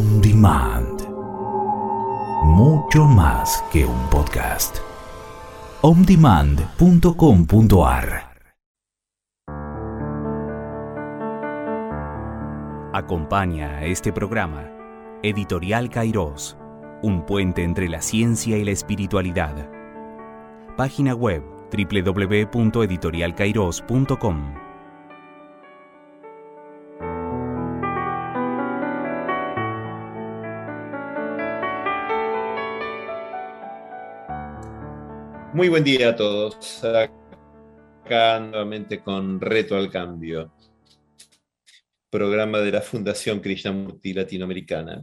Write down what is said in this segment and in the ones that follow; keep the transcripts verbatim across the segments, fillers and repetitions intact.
On Demand. Mucho más que un podcast. on demand punto com punto a r. Acompaña a este programa Editorial Kairos, un puente entre la ciencia y la espiritualidad. Página web doble u doble u doble u punto editorial kairos punto com. Muy buen día a todos. Acá nuevamente con Reto al Cambio, programa de la Fundación Krishnamurti Latinoamericana.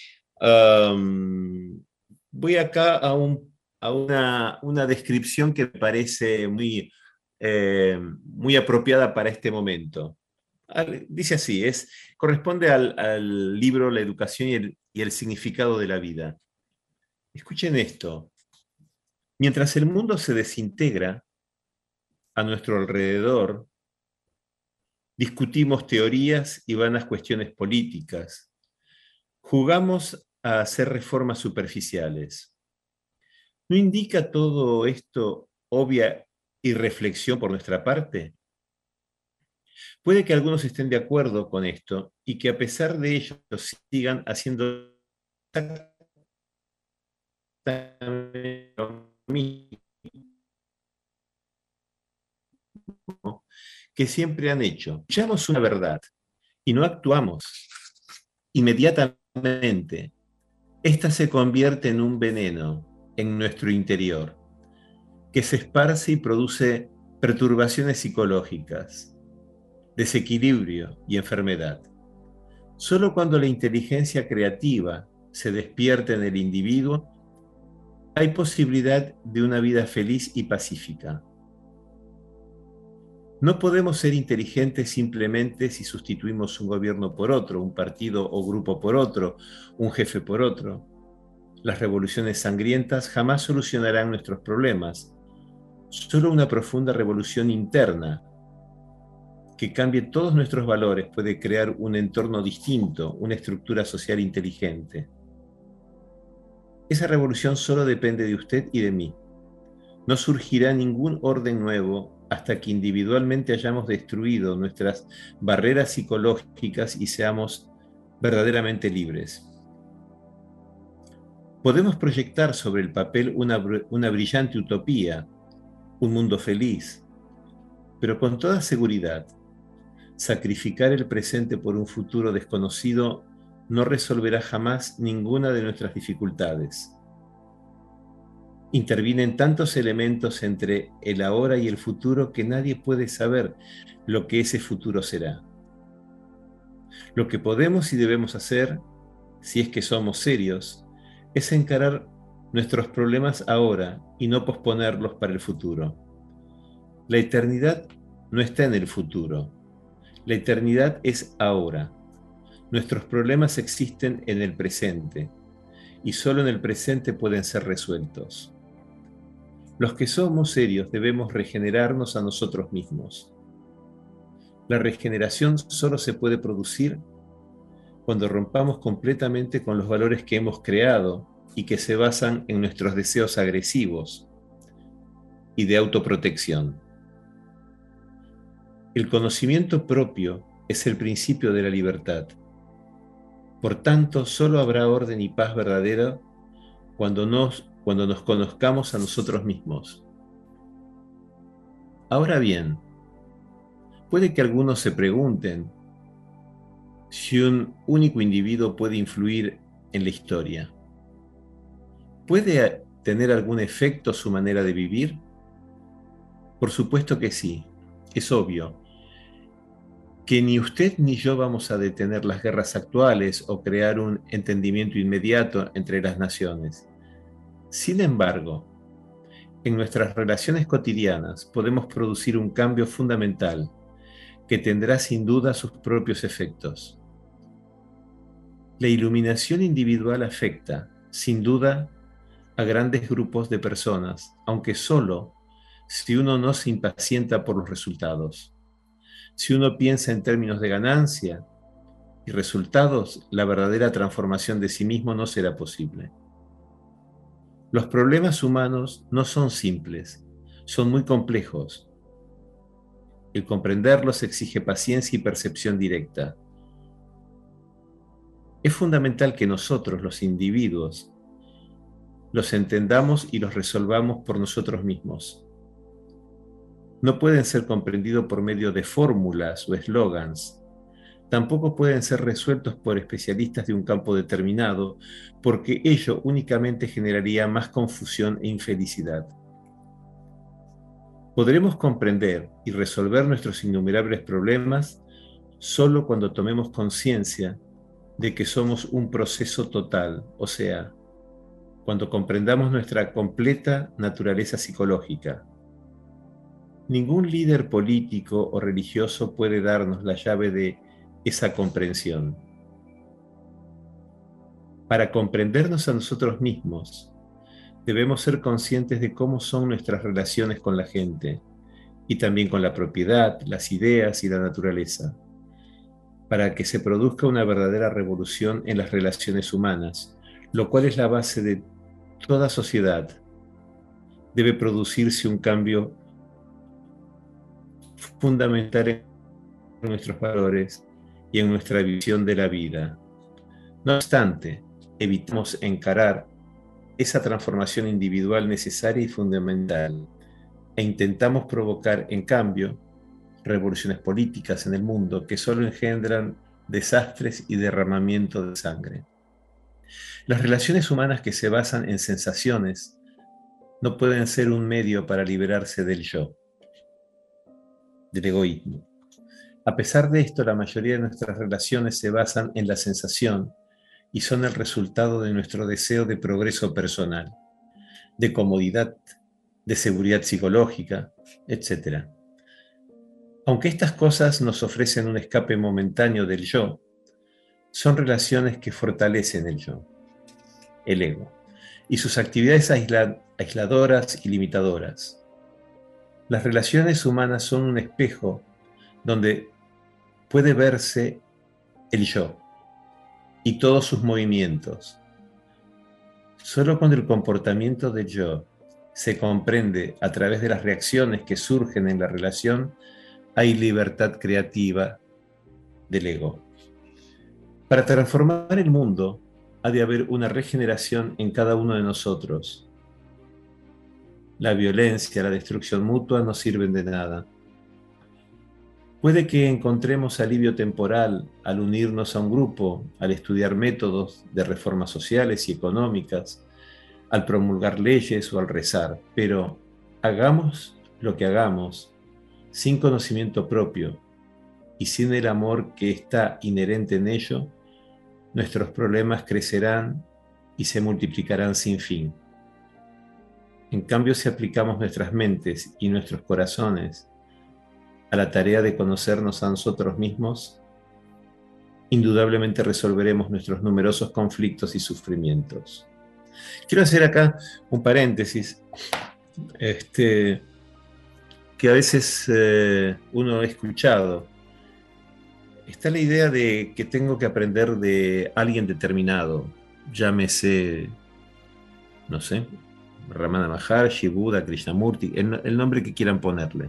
Um, voy acá a, un, a una, una descripción que me parece muy, eh, muy apropiada para este momento. Dice así, es, corresponde al, al libro La educación y el, y el significado de la vida. Escuchen esto. Mientras el mundo se desintegra a nuestro alrededor, discutimos teorías y vanas cuestiones políticas. Jugamos a hacer reformas superficiales. ¿No indica todo esto obvia irreflexión por nuestra parte? Puede que algunos estén de acuerdo con esto y que a pesar de ello sigan haciendo lo mismo que siempre han hecho. Escuchamos una verdad y no actuamos inmediatamente. Esta se convierte en un veneno en nuestro interior, que se esparce y produce perturbaciones psicológicas, desequilibrio y enfermedad. Solo cuando la inteligencia creativa se despierta en el individuo, hay posibilidad de una vida feliz y pacífica. No podemos ser inteligentes simplemente si sustituimos un gobierno por otro, un partido o grupo por otro, un jefe por otro. Las revoluciones sangrientas jamás solucionarán nuestros problemas. Solo una profunda revolución interna que cambie todos nuestros valores puede crear un entorno distinto, una estructura social inteligente. Esa revolución solo depende de usted y de mí. No surgirá ningún orden nuevo hasta que individualmente hayamos destruido nuestras barreras psicológicas y seamos verdaderamente libres. Podemos proyectar sobre el papel una, una brillante utopía, un mundo feliz, pero con toda seguridad, sacrificar el presente por un futuro desconocido no resolverá jamás ninguna de nuestras dificultades. Intervienen tantos elementos entre el ahora y el futuro que nadie puede saber lo que ese futuro será. Lo que podemos y debemos hacer, si es que somos serios, es encarar nuestros problemas ahora y no posponerlos para el futuro. La eternidad no está en el futuro. La eternidad es ahora. Nuestros problemas existen en el presente y solo en el presente pueden ser resueltos. Los que somos serios debemos regenerarnos a nosotros mismos. La regeneración solo se puede producir cuando rompamos completamente con los valores que hemos creado y que se basan en nuestros deseos agresivos y de autoprotección. El conocimiento propio es el principio de la libertad. Por tanto, solo habrá orden y paz verdadera cuando nos cuando nos conozcamos a nosotros mismos. Ahora bien, puede que algunos se pregunten si un único individuo puede influir en la historia. ¿Puede tener algún efecto su manera de vivir? Por supuesto que sí, es obvio que ni usted ni yo vamos a detener las guerras actuales o crear un entendimiento inmediato entre las naciones. Sin embargo, en nuestras relaciones cotidianas podemos producir un cambio fundamental que tendrá sin duda sus propios efectos. La iluminación individual afecta, sin duda, a grandes grupos de personas, aunque solo si uno no se impacienta por los resultados. Si uno piensa en términos de ganancia, y resultados, la verdadera transformación de sí mismo no será posible. Los problemas humanos no son simples, son muy complejos. El comprenderlos exige paciencia y percepción directa. Es fundamental que nosotros, los individuos, los entendamos y los resolvamos por nosotros mismos. No pueden ser comprendidos por medio de fórmulas o eslogans. Tampoco pueden ser resueltos por especialistas de un campo determinado, porque ello únicamente generaría más confusión e infelicidad. Podremos comprender y resolver nuestros innumerables problemas solo cuando tomemos conciencia de que somos un proceso total, o sea, cuando comprendamos nuestra completa naturaleza psicológica. Ningún líder político o religioso puede darnos la llave de esa comprensión. Para comprendernos a nosotros mismos, debemos ser conscientes de cómo son nuestras relaciones con la gente y también con la propiedad, las ideas y la naturaleza, para que se produzca una verdadera revolución en las relaciones humanas, lo cual es la base de toda sociedad. Debe producirse un cambio fundamental en nuestros valores y en nuestra visión de la vida. No obstante, evitamos encarar esa transformación individual necesaria y fundamental e intentamos provocar, en cambio, revoluciones políticas en el mundo que solo engendran desastres y derramamiento de sangre. Las relaciones humanas que se basan en sensaciones no pueden ser un medio para liberarse del yo, del egoísmo. A pesar de esto, la mayoría de nuestras relaciones se basan en la sensación y son el resultado de nuestro deseo de progreso personal, de comodidad, de seguridad psicológica, etcétera. Aunque estas cosas nos ofrecen un escape momentáneo del yo, son relaciones que fortalecen el yo, el ego, y sus actividades aisla- aisladoras y limitadoras. Las relaciones humanas son un espejo donde puede verse el yo y todos sus movimientos. Solo cuando el comportamiento del yo se comprende a través de las reacciones que surgen en la relación, hay libertad creativa del ego. Para transformar el mundo, ha de haber una regeneración en cada uno de nosotros. La violencia, la destrucción mutua no sirven de nada. Puede que encontremos alivio temporal al unirnos a un grupo, al estudiar métodos de reformas sociales y económicas, al promulgar leyes o al rezar, pero hagamos lo que hagamos, sin conocimiento propio y sin el amor que está inherente en ello, nuestros problemas crecerán y se multiplicarán sin fin. En cambio, si aplicamos nuestras mentes y nuestros corazones a la tarea de conocernos a nosotros mismos, indudablemente resolveremos nuestros numerosos conflictos y sufrimientos. Quiero hacer acá un paréntesis, este, que a veces eh, uno ha escuchado. Está la idea de que tengo que aprender de alguien determinado, llámese, no sé, Ramana Maharshi, Buda, Krishnamurti, el, el nombre que quieran ponerle.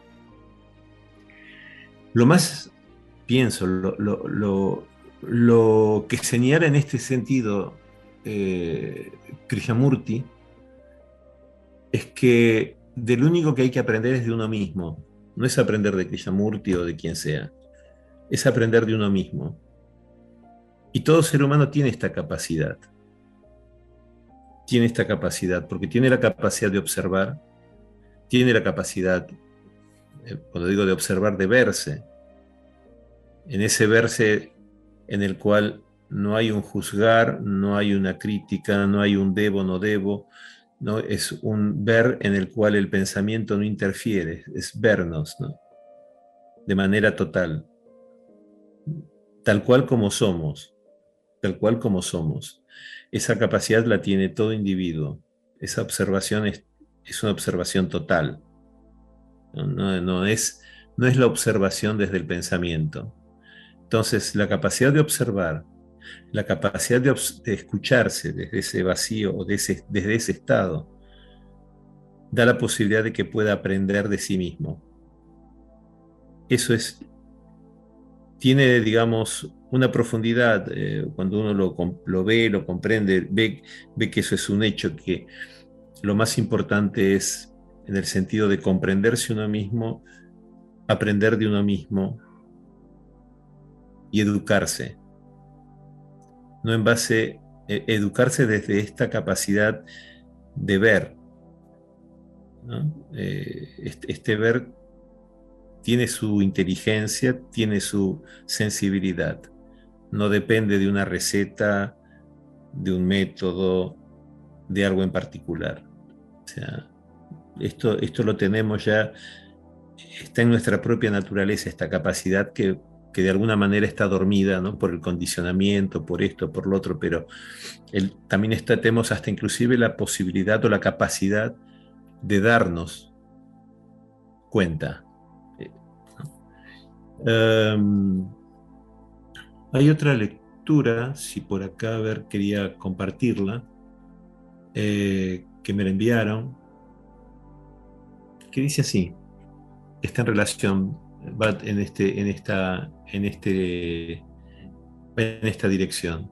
Lo más, pienso, lo, lo, lo, lo que señala en este sentido eh, Krishnamurti es que del único que hay que aprender es de uno mismo. No es aprender de Krishnamurti o de quien sea. Es aprender de uno mismo. Y todo ser humano tiene esta capacidad. Tiene esta capacidad, porque tiene la capacidad de observar, tiene la capacidad, cuando digo de observar, de verse. En ese verse en el cual no hay un juzgar, no hay una crítica, no hay un debo, no debo, ¿no? Es un ver en el cual el pensamiento no interfiere, es vernos, ¿no? De manera total, tal cual como somos, tal cual como somos. Esa capacidad la tiene todo individuo. Esa observación es, es una observación total. No, no, no, es, no es la observación desde el pensamiento. Entonces, la capacidad de observar, la capacidad de, de escucharse desde ese vacío o de ese, desde ese estado, da la posibilidad de que pueda aprender de sí mismo. Eso es, tiene, digamos, una profundidad, eh, cuando uno lo, lo ve, lo comprende, ve, ve que eso es un hecho, que lo más importante es, en el sentido de comprenderse uno mismo, aprender de uno mismo y educarse. No en base, eh, educarse desde esta capacidad de ver, ¿no? Eh, este, este ver tiene su inteligencia, tiene su sensibilidad. No depende de una receta, de un método, de algo en particular. O sea, esto, esto lo tenemos ya, está en nuestra propia naturaleza, esta capacidad que, que de alguna manera está dormida, ¿no? Por el condicionamiento, por esto, por lo otro, pero el, también está, tenemos hasta inclusive la posibilidad o la capacidad de darnos cuenta. Um, hay otra lectura, si por acá, a ver, quería compartirla, eh, que me la enviaron, que dice así, está en relación, va en, este, en, esta, en, este, en esta dirección.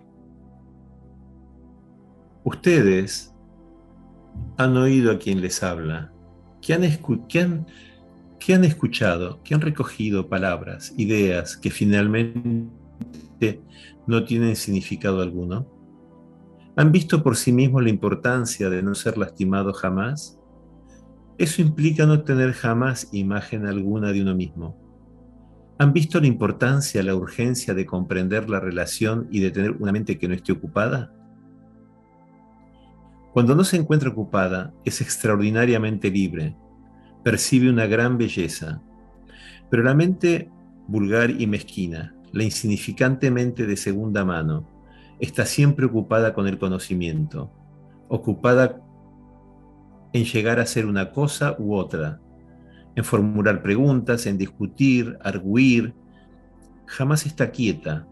Ustedes han oído a quien les habla, que han, escu que han, que han escuchado, que han recogido palabras, ideas que finalmente no tienen significado alguno. ¿Han visto por sí mismos la importancia de no ser lastimado jamás? Eso implica no tener jamás imagen alguna de uno mismo. ¿Han visto la importancia, la urgencia de comprender la relación y de tener una mente que no esté ocupada? Cuando no se encuentra ocupada, es extraordinariamente libre, percibe una gran belleza, pero la mente vulgar y mezquina, la insignificantemente de segunda mano, está siempre ocupada con el conocimiento, ocupada en llegar a ser una cosa u otra, en formular preguntas, en discutir, arguir. Jamás está quieta.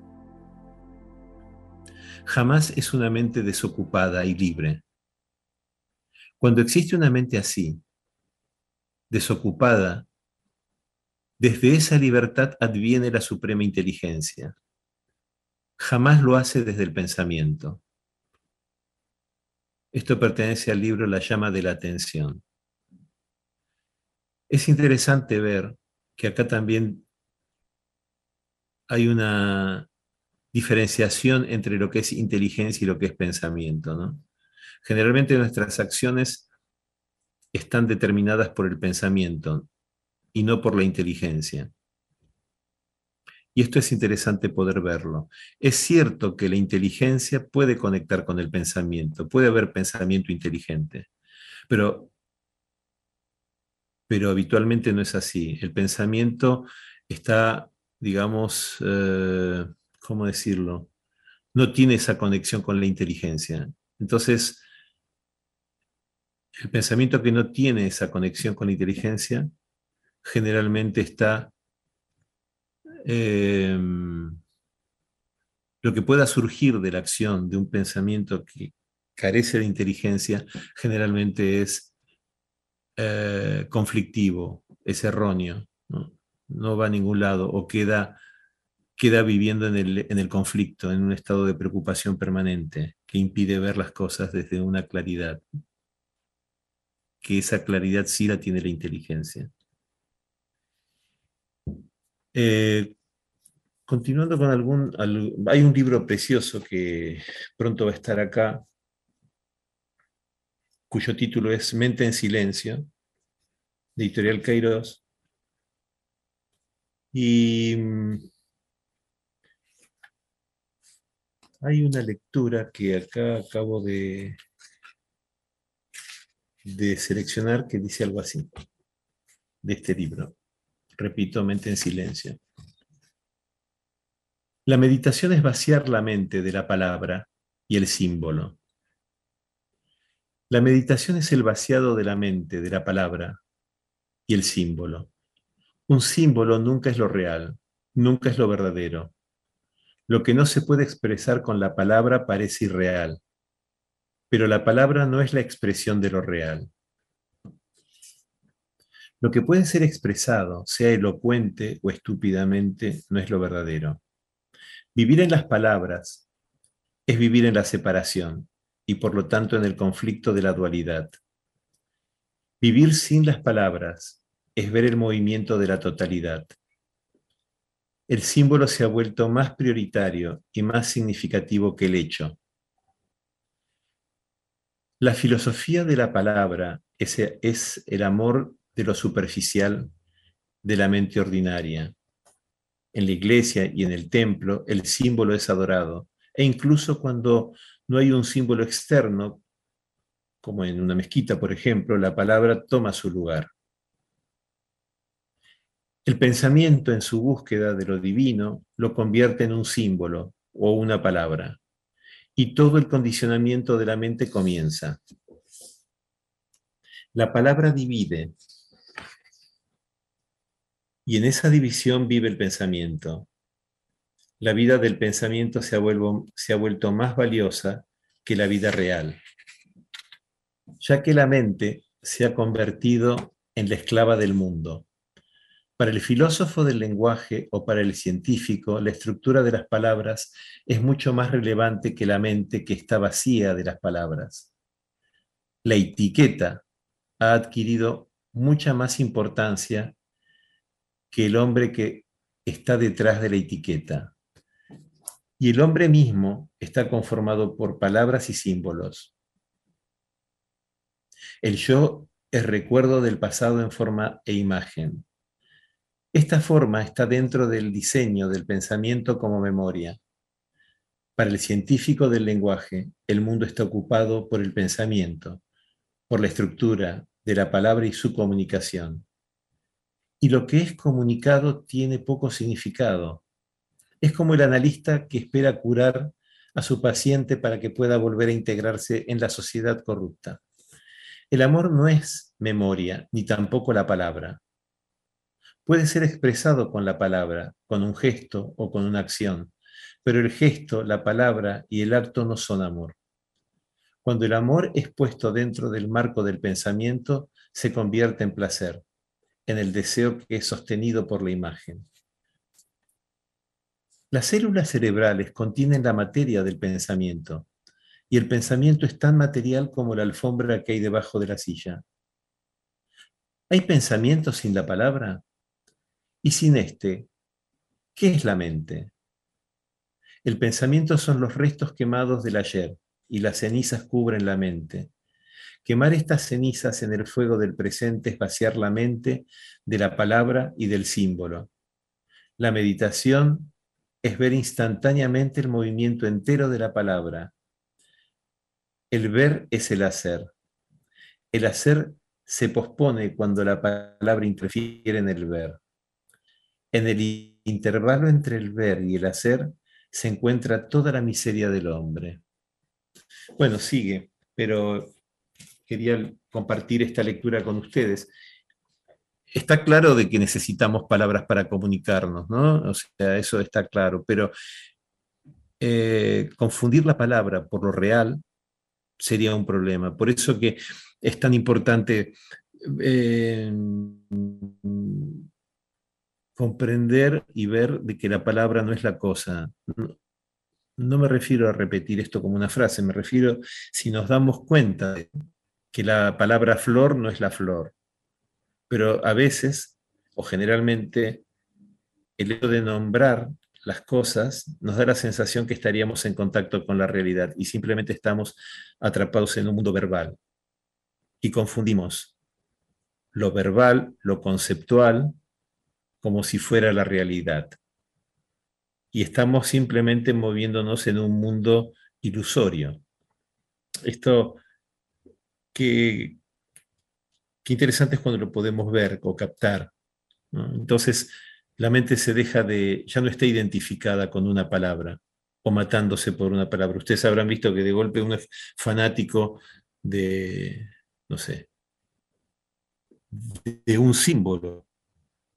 Jamás es una mente desocupada y libre. Cuando existe una mente así, desocupada, desde esa libertad adviene la suprema inteligencia. Jamás lo hace desde el pensamiento. Esto pertenece al libro La llama de la atención. Es interesante ver que acá también hay una diferenciación entre lo que es inteligencia y lo que es pensamiento, ¿no? Generalmente nuestras acciones están determinadas por el pensamiento y no por la inteligencia. Y esto es interesante poder verlo. Es cierto que la inteligencia puede conectar con el pensamiento, puede haber pensamiento inteligente, pero, pero habitualmente no es así. El pensamiento está, digamos, eh, ¿cómo decirlo? No tiene esa conexión con la inteligencia. Entonces, el pensamiento que no tiene esa conexión con la inteligencia generalmente está, eh, lo que pueda surgir de la acción de un pensamiento que carece de inteligencia generalmente es eh, conflictivo, es erróneo, ¿no? No va a ningún lado o queda, queda viviendo en el, en el conflicto, en un estado de preocupación permanente que impide ver las cosas desde una claridad, que esa claridad sí la tiene la inteligencia. Eh, continuando con algún, al- hay un libro precioso que pronto va a estar acá, cuyo título es Mente en Silencio, de Editorial Kairos. Y mm, hay una lectura que acá acabo de, de seleccionar que dice algo así, de este libro. Repito, Mente en Silencio. La meditación es vaciar la mente de la palabra y el símbolo. La meditación es el vaciado de la mente de la palabra y el símbolo. Un símbolo nunca es lo real, nunca es lo verdadero. Lo que no se puede expresar con la palabra parece irreal, pero la palabra no es la expresión de lo real. Lo que puede ser expresado, sea elocuente o estúpidamente, no es lo verdadero. Vivir en las palabras es vivir en la separación y por lo tanto en el conflicto de la dualidad. Vivir sin las palabras es ver el movimiento de la totalidad. El símbolo se ha vuelto más prioritario y más significativo que el hecho. La filosofía de la palabra es, es el amor de lo superficial de la mente ordinaria. En la iglesia y en el templo el símbolo es adorado, e incluso cuando no hay un símbolo externo, como en una mezquita, por ejemplo, la palabra toma su lugar. El pensamiento en su búsqueda de lo divino lo convierte en un símbolo o una palabra, y todo el condicionamiento de la mente comienza. La palabra divide, y en esa división vive el pensamiento. La vida del pensamiento se ha, vuelvo, se ha vuelto más valiosa que la vida real, ya que la mente se ha convertido en la esclava del mundo. Para el filósofo del lenguaje o para el científico, la estructura de las palabras es mucho más relevante que la mente que está vacía de las palabras. La etiqueta ha adquirido mucha más importancia que el hombre que está detrás de la etiqueta. Y el hombre mismo está conformado por palabras y símbolos. El yo es recuerdo del pasado en forma e imagen. Esta forma está dentro del diseño del pensamiento como memoria. Para el científico del lenguaje, el mundo está ocupado por el pensamiento, por la estructura de la palabra y su comunicación. Y lo que es comunicado tiene poco significado. Es como el analista que espera curar a su paciente para que pueda volver a integrarse en la sociedad corrupta. El amor no es memoria, ni tampoco la palabra. Puede ser expresado con la palabra, con un gesto o con una acción, pero el gesto, la palabra y el acto no son amor. Cuando el amor es puesto dentro del marco del pensamiento, se convierte en placer, en el deseo que es sostenido por la imagen. Las células cerebrales contienen la materia del pensamiento, y el pensamiento es tan material como la alfombra que hay debajo de la silla. ¿Hay pensamiento sin la palabra? Y sin este, ¿qué es la mente? El pensamiento son los restos quemados del ayer, y las cenizas cubren la mente. Quemar estas cenizas en el fuego del presente es vaciar la mente de la palabra y del símbolo. La meditación es ver instantáneamente el movimiento entero de la palabra. El ver es el hacer. El hacer se pospone cuando la palabra interfiere en el ver. En el intervalo entre el ver y el hacer se encuentra toda la miseria del hombre. Bueno, sigue, pero quería compartir esta lectura con ustedes. Está claro de que necesitamos palabras para comunicarnos, ¿no? O sea, eso está claro, pero eh, confundir la palabra por lo real sería un problema. Por eso que es tan importante eh, comprender y ver de que la palabra no es la cosa. No, no me refiero a repetir esto como una frase, me refiero si nos damos cuenta de que la palabra flor no es la flor, pero a veces, o generalmente, el hecho de nombrar las cosas nos da la sensación que estaríamos en contacto con la realidad y simplemente estamos atrapados en un mundo verbal y confundimos lo verbal, lo conceptual, como si fuera la realidad. Y estamos simplemente moviéndonos en un mundo ilusorio. Esto, qué, qué interesante es cuando lo podemos ver o captar, ¿no? Entonces, la mente se deja de, ya no está identificada con una palabra o matándose por una palabra. Ustedes habrán visto que de golpe uno es fanático de, no sé, de, de un símbolo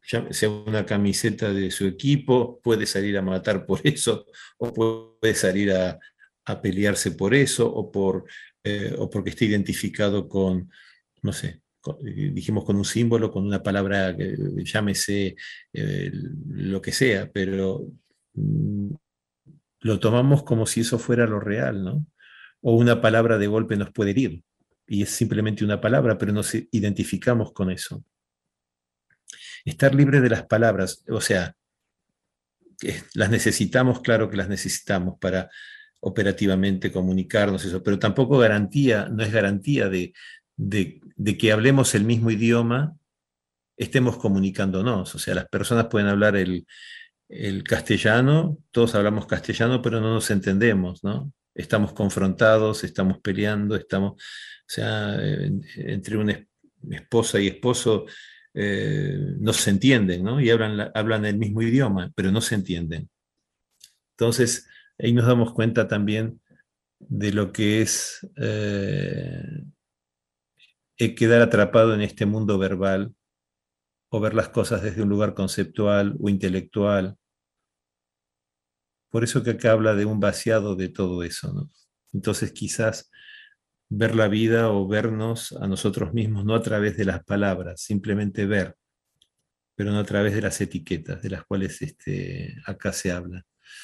ya sea una camiseta de su equipo, puede salir a matar por eso, o puede salir a, a pelearse por eso, o, por, eh, o porque esté identificado con, no sé, con- eh, dijimos con un símbolo, con una palabra, que llámese eh, lo que sea, pero mm, lo tomamos como si eso fuera lo real, ¿no? O una palabra de golpe nos puede herir, y es simplemente una palabra, pero nos identificamos con eso. Estar libre de las palabras, o sea, que las necesitamos, claro que las necesitamos para operativamente comunicarnos, eso, pero tampoco garantía, no es garantía de, de, de que hablemos el mismo idioma, estemos comunicándonos. O sea, las personas pueden hablar el, el castellano, todos hablamos castellano, pero no nos entendemos, ¿no? Estamos confrontados, estamos peleando, estamos, o sea, eh, entre una es- esposa y esposo eh, no se entienden, ¿no? Y hablan, la- hablan el mismo idioma, pero no se entienden. Entonces, ahí nos damos cuenta también de lo que es eh, eh, quedar atrapado en este mundo verbal o ver las cosas desde un lugar conceptual o intelectual. Por eso que acá habla de un vaciado de todo eso, ¿no? Entonces quizás ver la vida o vernos a nosotros mismos no a través de las palabras, simplemente ver, pero no a través de las etiquetas de las cuales este, acá se habla.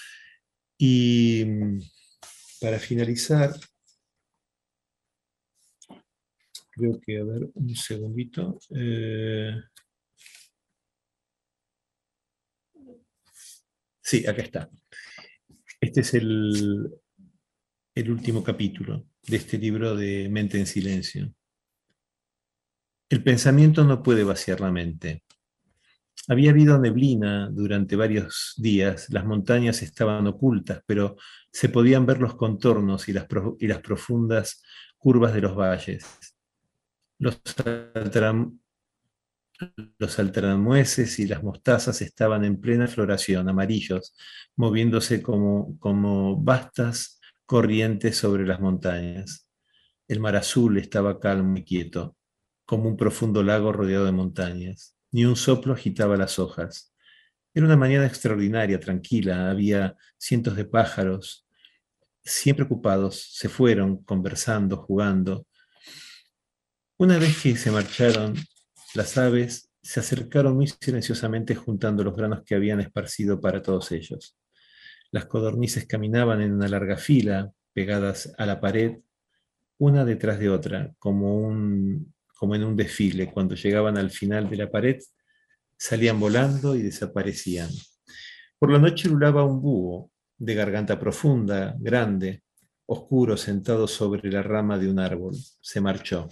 Y mm, para finalizar, creo que, a ver, un segundito. Eh, sí, acá está. Este es el, el último capítulo de este libro de Mente en Silencio. El pensamiento no puede vaciar la mente. Había habido neblina durante varios días, las montañas estaban ocultas, pero se podían ver los contornos y las, pro- y las profundas curvas de los valles. Los, altram- los altramueses y las mostazas estaban en plena floración, amarillos, moviéndose como, como vastas corrientes sobre las montañas. El mar azul estaba calmo y quieto, como un profundo lago rodeado de montañas. Ni un soplo agitaba las hojas. Era una mañana extraordinaria, tranquila. Había cientos de pájaros, siempre ocupados. Se fueron, conversando, jugando. Una vez que se marcharon, las aves se acercaron muy silenciosamente juntando los granos que habían esparcido para todos ellos. Las codornices caminaban en una larga fila, pegadas a la pared, una detrás de otra, como, un, como en un desfile. Cuando llegaban al final de la pared, salían volando y desaparecían. Por la noche ululaba un búho, de garganta profunda, grande, oscuro, sentado sobre la rama de un árbol. Se marchó.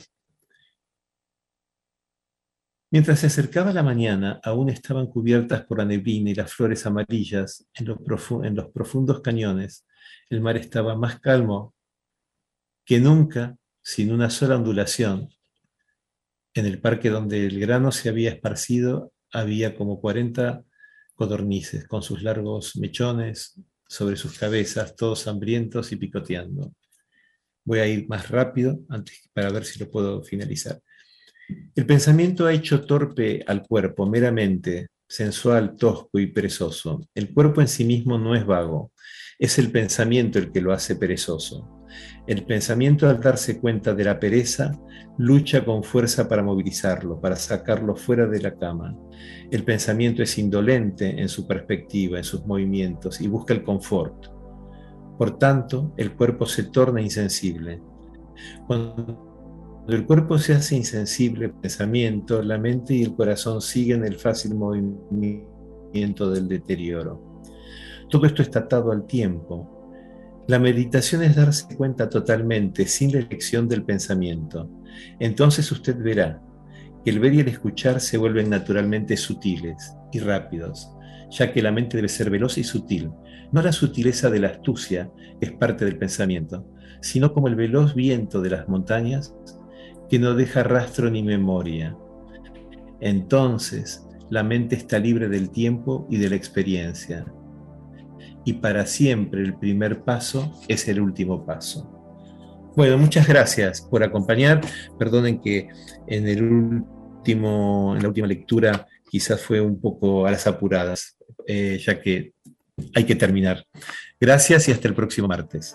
Mientras se acercaba la mañana, aún estaban cubiertas por la neblina y las flores amarillas en los, profu- en los profundos cañones. El mar estaba más calmo que nunca, sin una sola ondulación. En el parque donde el grano se había esparcido había como cuarenta codornices con sus largos mechones sobre sus cabezas, todos hambrientos y picoteando. Voy a ir más rápido antes para ver si lo puedo finalizar. El pensamiento ha hecho torpe al cuerpo, meramente sensual, tosco y perezoso. El cuerpo en sí mismo no es vago, es el pensamiento el que lo hace perezoso. El pensamiento, al darse cuenta de la pereza, lucha con fuerza para movilizarlo, para sacarlo fuera de la cama. El pensamiento es indolente en su perspectiva, en sus movimientos, y busca el confort. Por tanto, el cuerpo se torna insensible. Cuando el cuerpo se hace insensible al pensamiento, la mente y el corazón siguen el fácil movimiento del deterioro. Todo esto está atado al tiempo. La meditación es darse cuenta totalmente, sin la elección del pensamiento. Entonces usted verá que el ver y el escuchar se vuelven naturalmente sutiles y rápidos, ya que la mente debe ser veloz y sutil, no la sutileza de la astucia, que es parte del pensamiento, sino como el veloz viento de las montañas que no deja rastro ni memoria. Entonces, la mente está libre del tiempo y de la experiencia. Y para siempre el primer paso es el último paso. Bueno, muchas gracias por acompañar. Perdonen que en, el último, en la última lectura quizás fue un poco a las apuradas, eh, ya que hay que terminar. Gracias y hasta el próximo martes.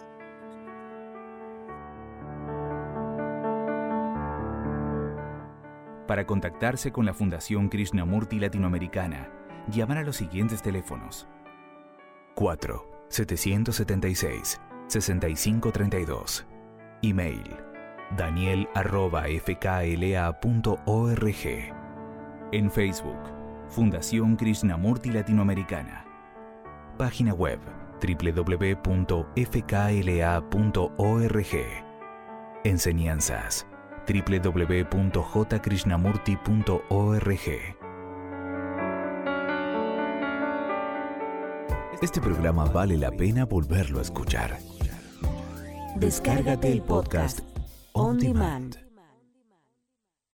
Para contactarse con la Fundación Krishnamurti Latinoamericana, llamar a los siguientes teléfonos: cuatro setecientos setenta y seis, sesenta y cinco treinta y dos. Email: daniel arroba f k l a punto org. En Facebook: Fundación Krishnamurti Latinoamericana. Página web: doble u doble u doble u punto f k l a punto org. Enseñanzas: doble u doble u doble u punto j krishnamurti punto org. Este programa vale la pena volverlo a escuchar. Descárgate el podcast On Demand.